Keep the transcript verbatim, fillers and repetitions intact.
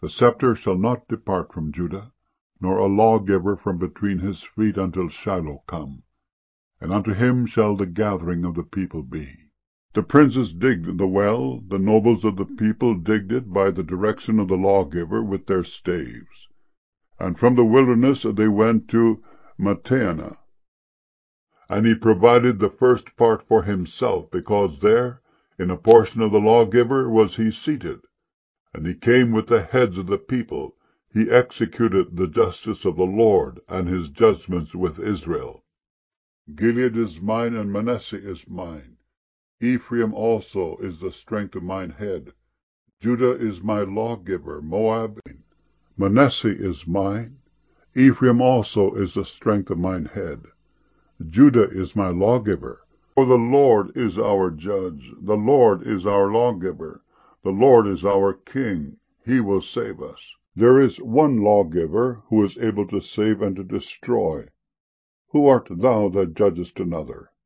The scepter shall not depart from Judah, nor a lawgiver from between his feet, until Shiloh come, and unto him shall the gathering of the people be. The princes digged the well, the nobles of the people digged it by the direction of the lawgiver with their staves. And from the wilderness they went to Mattanah. And he provided the first part for himself, because there, in a portion of the lawgiver, was he seated. And he came with the heads of the people. He executed the justice of the Lord, and his judgments with Israel. Gilead is mine, and Manasseh is mine. Ephraim also is the strength of mine head. Judah is my lawgiver, Moab. Manasseh is mine. Ephraim also is the strength of mine head. Judah is my lawgiver. For the Lord is our judge. The Lord is our lawgiver. The Lord is our king. He will save us. There is one lawgiver who is able to save and to destroy. Who art thou that judgest another?